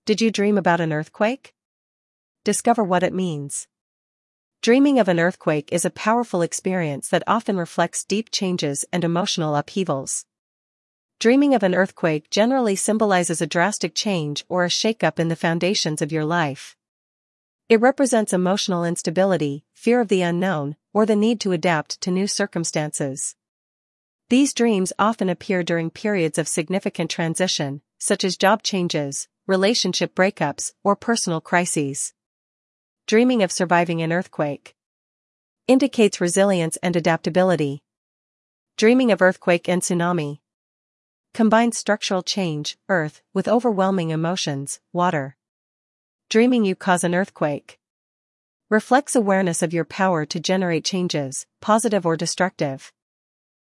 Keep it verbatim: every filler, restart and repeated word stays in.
Did you dream about an earthquake? Discover what it means. Dreaming of an earthquake is a powerful experience that often reflects deep changes and emotional upheavals. Dreaming of an earthquake generally symbolizes a drastic change or a shakeup in the foundations of your life. It represents emotional instability, fear of the unknown, or the need to adapt to new circumstances. These dreams often appear during periods of significant transition, such as job changes, relationship breakups, or personal crises. Dreaming of surviving an earthquake indicates resilience and adaptability. Dreaming of earthquake and tsunami combines structural change, earth, with overwhelming emotions, water. Dreaming you cause an earthquake reflects awareness of your power to generate changes, positive or destructive.